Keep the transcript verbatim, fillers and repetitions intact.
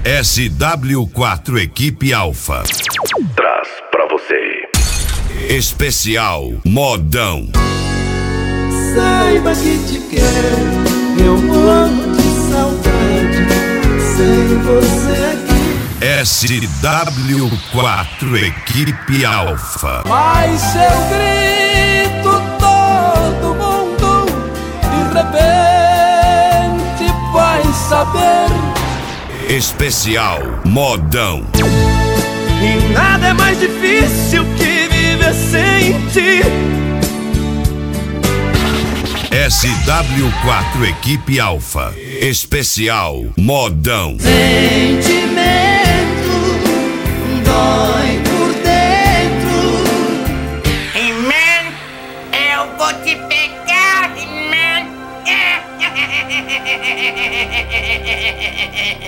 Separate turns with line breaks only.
S W quatro Equipe Alfa
traz pra você
Especial Modão.
Saiba que te quero, eu morro de saudade, sem você aqui.
S W quatro Equipe Alfa.
Mas eu grito, todo mundo de repente vai saber.
Especial Modão.
E nada é mais difícil que viver sem ti.
S W quatro Equipe Alfa. Especial Modão.
Sentimento dói por dentro.
He-Man, eu vou te pegar, He-Man.